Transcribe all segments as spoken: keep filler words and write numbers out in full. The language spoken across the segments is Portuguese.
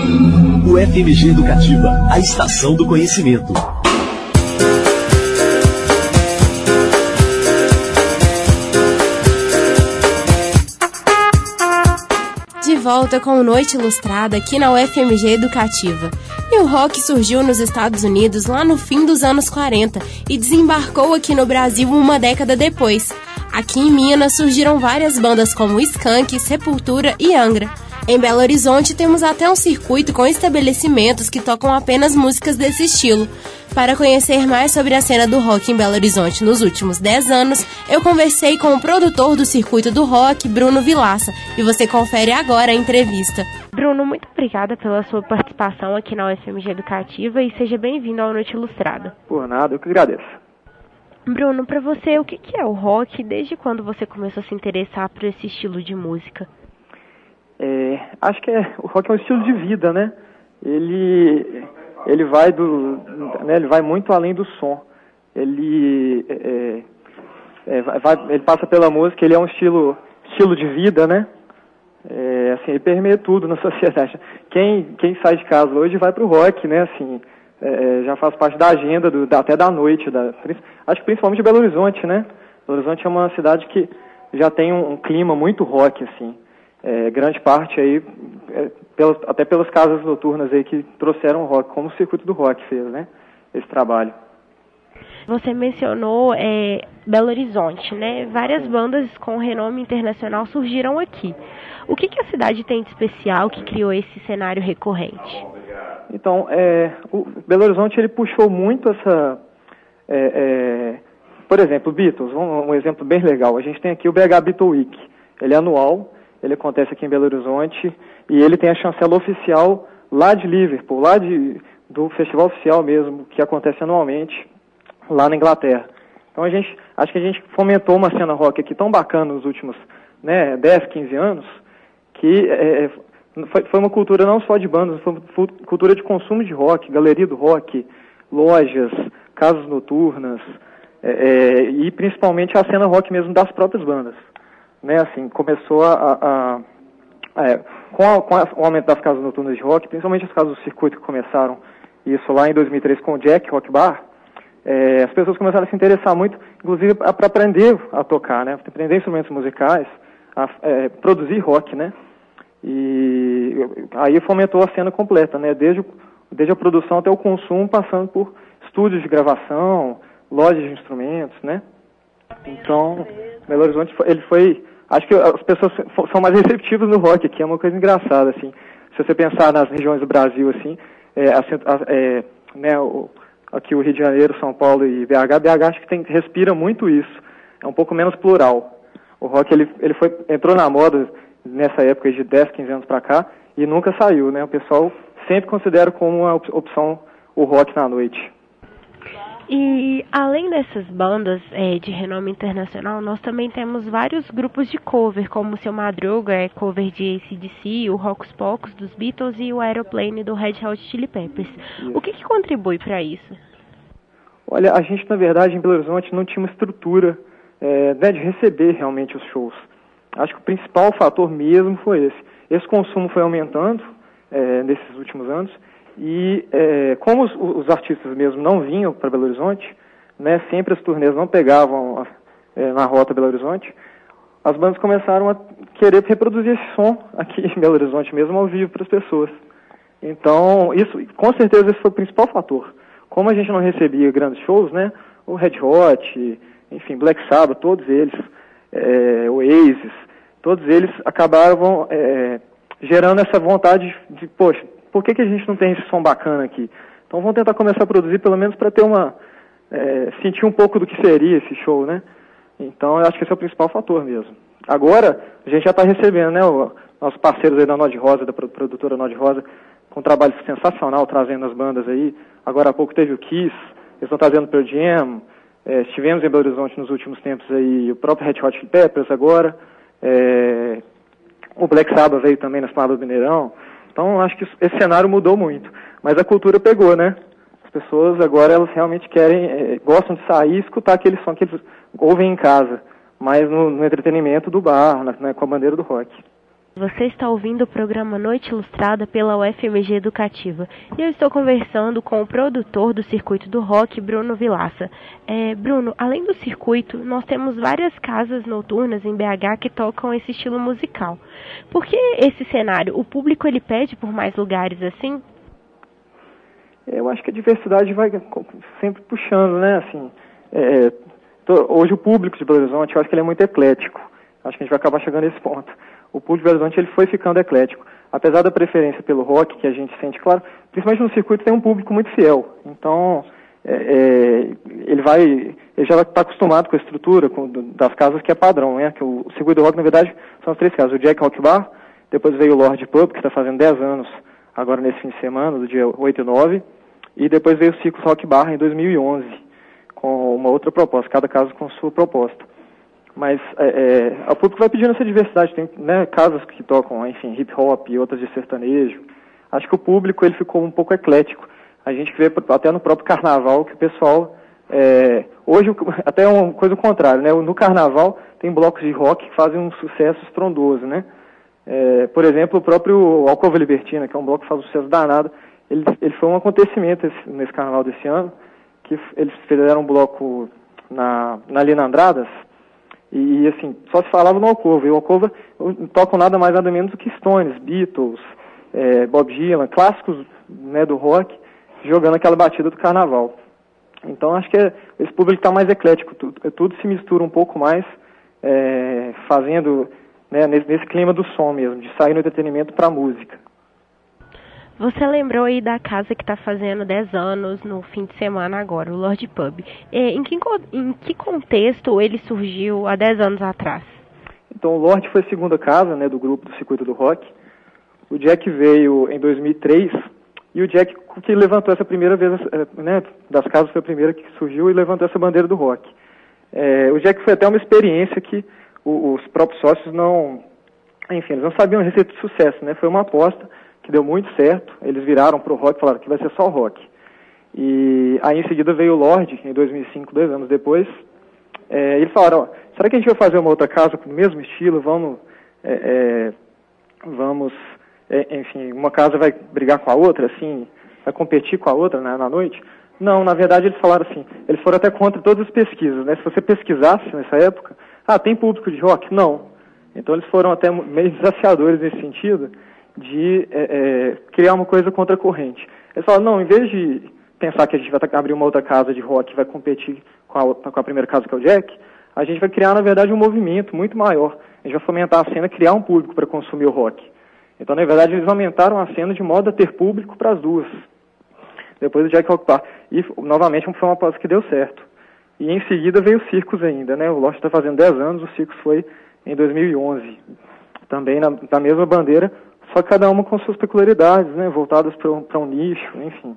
O F M G Educativa, a estação do conhecimento. De volta com Noite Ilustrada aqui na U F M G Educativa. E o rock surgiu nos Estados Unidos lá no fim dos anos quarenta e desembarcou aqui no Brasil uma década depois. Aqui em Minas surgiram várias bandas como Skank, Sepultura e Angra. Em Belo Horizonte temos até um circuito com estabelecimentos que tocam apenas músicas desse estilo. Para conhecer mais sobre a cena do rock em Belo Horizonte nos últimos dez anos, eu conversei com o produtor do circuito do rock, Bruno Vilaça, e você confere agora a entrevista. Bruno, muito obrigada pela sua participação aqui na U F M G Educativa e seja bem-vindo ao Noite Ilustrada. Por nada, eu que agradeço. Bruno, para você, o que é o rock e desde quando você começou a se interessar por esse estilo de música? É, acho que é, o rock é um estilo de vida, né? Ele, ele, vai, do, né, ele vai muito além do som. Ele, é, é, vai, ele passa pela música, ele é um estilo, estilo de vida, né? É, assim, ele permeia tudo na sociedade. Quem, quem sai de casa hoje vai pro rock, né? Assim, é, já faz parte da agenda, do, da, até da noite. Da, acho que principalmente Belo Horizonte, né? Belo Horizonte é uma cidade que já tem um, um clima muito rock, assim. É, grande parte aí, é, pelas, até pelas casas noturnas aí que trouxeram o rock, como o circuito do rock fez, né? Esse trabalho. Você mencionou é, Belo Horizonte, né? Várias bandas com renome internacional surgiram aqui. O que, que a cidade tem de especial que criou esse cenário recorrente? Então, é, o Belo Horizonte ele puxou muito essa... É, é, por exemplo, Beatles, um, um exemplo bem legal. A gente tem aqui o B H Beatle Week. Ele é anual, ele acontece aqui em Belo Horizonte e ele tem a chancela oficial lá de Liverpool, lá de, do festival oficial mesmo, que acontece anualmente lá na Inglaterra. Então a gente, acho que a gente fomentou uma cena rock aqui tão bacana nos últimos, né, dez, quinze anos, que é, foi, foi uma cultura não só de bandas, foi uma cultura de consumo de rock, galeria do rock, lojas, casas noturnas, é, é, e principalmente a cena rock mesmo das próprias bandas. Né, assim, começou a, a, a, é, com, a, com a, o aumento das casas noturnas de rock, principalmente as casas do circuito que começaram isso lá em dois mil e três com o Jack Rock Bar, é, as pessoas começaram a se interessar muito, inclusive para aprender a tocar, né, aprender instrumentos musicais, a é, produzir rock, né, e aí fomentou a cena completa, né, desde, desde a produção até o consumo, passando por estúdios de gravação, lojas de instrumentos, né. Então, Belo Horizonte, ele foi... Acho que as pessoas são mais receptivas no rock aqui, é uma coisa engraçada, assim. Se você pensar nas regiões do Brasil, assim, é, é, né, o, aqui o Rio de Janeiro, São Paulo e B H, B H acho que tem, respira muito isso. É um pouco menos plural. O rock, ele, ele foi, entrou na moda nessa época de dez, quinze anos pra cá e nunca saiu, né? O pessoal sempre considera como uma opção o rock na noite. E além dessas bandas é, de renome internacional, nós também temos vários grupos de cover, como o Seu Madruga, é cover de A C D C, o Hocus Pocus dos Beatles e o Aeroplane do Red Hot Chili Peppers. Isso. O que, que contribui para isso? Olha, a gente na verdade em Belo Horizonte não tinha uma estrutura é, né, de receber realmente os shows. Acho que o principal fator mesmo foi esse. Esse consumo foi aumentando é, nesses últimos anos. E é, como os, os artistas mesmo não vinham para Belo Horizonte, né, sempre as turnês não pegavam é, na rota Belo Horizonte, as bandas começaram a querer reproduzir esse som aqui em Belo Horizonte mesmo ao vivo para as pessoas. Então, isso, com certeza esse foi o principal fator. Como a gente não recebia grandes shows, né, o Red Hot, enfim, Black Sabbath, todos eles, é, Oasis, todos eles acabavam é, gerando essa vontade de, de poxa, por que, que a gente não tem esse som bacana aqui? Então vamos tentar começar a produzir, pelo menos para ter uma... É, sentir um pouco do que seria esse show, né? Então eu acho que esse é o principal fator mesmo. Agora, a gente já está recebendo, né? O, nossos parceiros aí da Nod Rosa, da produtora Nod Rosa, com um trabalho sensacional, trazendo as bandas aí. Agora há pouco teve o Kiss, eles estão trazendo Pearl Jam, é, estivemos em Belo Horizonte nos últimos tempos aí, o próprio Red Hot Chili Peppers agora, é, o Black Sabbath veio também na Esplanada do Mineirão. Então, acho que esse cenário mudou muito. Mas a cultura pegou, né? As pessoas agora, elas realmente querem, é, gostam de sair e escutar aquele som que eles ouvem em casa. Mas no, no entretenimento do bar, né, com a bandeira do rock. Você está ouvindo o programa Noite Ilustrada pela U F M G Educativa e eu estou conversando com o produtor do Circuito do Rock, Bruno Vilaça. É, Bruno, além do circuito, nós temos várias casas noturnas em B H que tocam esse estilo musical. Por que esse cenário? O público ele pede por mais lugares assim? Eu acho que a diversidade vai sempre puxando, né? Assim, é, tô, hoje o público de Belo Horizonte, eu acho que ele é muito eclético. Acho que a gente vai acabar chegando a esse ponto. O público de Belo Horizonte ele foi ficando eclético. Apesar da preferência pelo rock, que a gente sente, claro, principalmente no circuito tem um público muito fiel. Então, é, é, ele vai, ele já está acostumado com a estrutura com, das casas que é padrão, né? Que o, o circuito do rock, na verdade, são as três casas. O Jack Rock Bar, depois veio o Lorde Pub, que está fazendo dez anos agora nesse fim de semana, do dia oito e nove, e depois veio o Circus Rock Bar em dois mil e onze, com uma outra proposta, cada casa com sua proposta. Mas é, é, o público vai pedindo essa diversidade, tem, né, casas que tocam, enfim, hip hop e outras de sertanejo. Acho que o público ele ficou um pouco eclético. A gente vê até no próprio carnaval que o pessoal, é, hoje até é uma coisa contrária, né? No carnaval tem blocos de rock que fazem um sucesso estrondoso, né? É, por exemplo, o próprio Alcova Libertina, que é um bloco que faz um sucesso danado, ele, ele foi um acontecimento esse, nesse carnaval desse ano, que eles fizeram um bloco na, na Lina Andradas. E, assim, só se falava no Alcova. E o Alcova tocam nada mais, nada menos do que Stones, Beatles, é, Bob Dylan, clássicos, né, do rock, jogando aquela batida do carnaval. Então, acho que é, esse público está mais eclético. Tudo, tudo se mistura um pouco mais, é, fazendo, né, nesse, nesse clima do som mesmo, de sair no entretenimento para a música. Você lembrou aí da casa que está fazendo dez anos no fim de semana agora, o Lorde Pub. Em que, em que contexto ele surgiu há dez anos atrás? Então, o Lorde foi a segunda casa, né, do grupo do Circuito do Rock. O Jack veio em dois mil e três, e o Jack que levantou essa primeira vez, né, das casas foi a primeira que surgiu e levantou essa bandeira do rock. É, o Jack foi até uma experiência que o, os próprios sócios não, enfim, eles não sabiam a receita de sucesso, né, foi uma aposta que deu muito certo, eles viraram pro rock e falaram que vai ser só o rock. E aí em seguida veio o Lorde, em dois mil e cinco, dois anos depois, é, eles falaram, ó, será que a gente vai fazer uma outra casa com o mesmo estilo, vamos, é, é, vamos, é, enfim, uma casa vai brigar com a outra, assim, vai competir com a outra, né, na noite? Não, na verdade eles falaram assim, eles foram até contra todas as pesquisas, né, se você pesquisasse nessa época, ah, tem público de rock? Não. Então eles foram até meio desafiadores nesse sentido, de é, é, criar uma coisa contra a corrente. Eles falaram, não, em vez de pensar que a gente vai abrir uma outra casa de rock que vai competir com a, com a primeira casa que é o Jack, a gente vai criar, na verdade, um movimento muito maior. A gente vai fomentar a cena, criar um público para consumir o rock. Então, na verdade, eles aumentaram a cena de modo a ter público para as duas. Depois o Jack Rock Bar. E, novamente, foi uma aposta que deu certo. E, em seguida, veio o Circus ainda, né? O Lost está fazendo dez anos, o Circus foi em dois mil e onze. Também na, na mesma bandeira, só que cada uma com suas peculiaridades, né, voltadas para um, um nicho, enfim.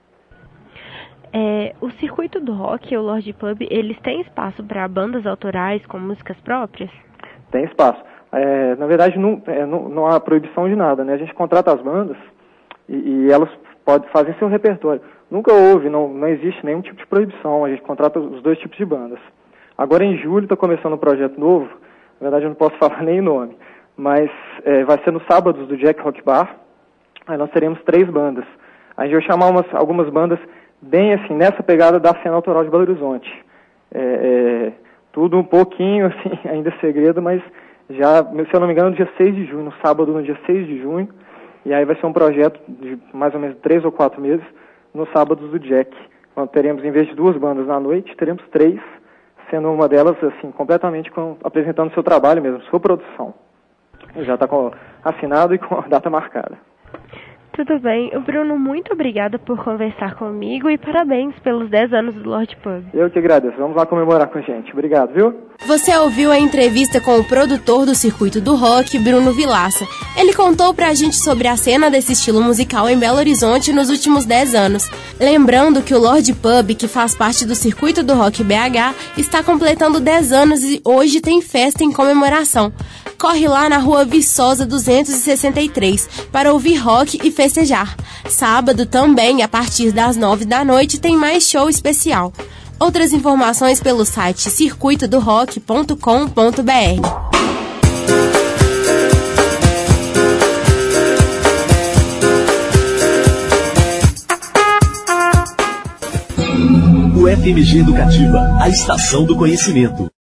É, o circuito do rock e o Lorde Pub, eles têm espaço para bandas autorais com músicas próprias? Tem espaço. É, na verdade, não, é, não, não há proibição de nada, né? A gente contrata as bandas e, e elas podem fazer seu repertório. Nunca houve, não, não existe nenhum tipo de proibição, a gente contrata os dois tipos de bandas. Agora, em julho, está começando um projeto novo, na verdade, eu não posso falar nem o nome, mas é, vai ser nos sábados do Jack Rock Bar, aí nós teremos três bandas. A gente vai chamar umas, algumas bandas bem assim, nessa pegada da cena autoral de Belo Horizonte. É, é, tudo um pouquinho, assim, ainda é segredo, mas já, se eu não me engano, no dia seis de junho, no sábado, no dia seis de junho, e aí vai ser um projeto de mais ou menos três ou quatro meses, nos sábados do Jack. Então, teremos, em vez de duas bandas na noite, teremos três, sendo uma delas, assim, completamente com, apresentando seu trabalho mesmo, sua produção. Já está assinado e com a data marcada. Tudo bem. Bruno, muito obrigada por conversar comigo e parabéns pelos dez anos do Lorde Pub. Eu que agradeço. Vamos lá comemorar com a gente. Obrigado, viu? Você ouviu a entrevista com o produtor do Circuito do Rock, Bruno Vilaça. Ele contou pra gente sobre a cena desse estilo musical em Belo Horizonte nos últimos dez anos. Lembrando que o Lorde Pub, que faz parte do Circuito do Rock B H, está completando dez anos e hoje tem festa em comemoração. Corre lá na Rua Viçosa duzentos e sessenta e três para ouvir rock e festejar. Sábado também, a partir das nove da noite, tem mais show especial. Outras informações pelo site circuito do rock ponto com ponto b r. O F M G Educativa, a estação do conhecimento.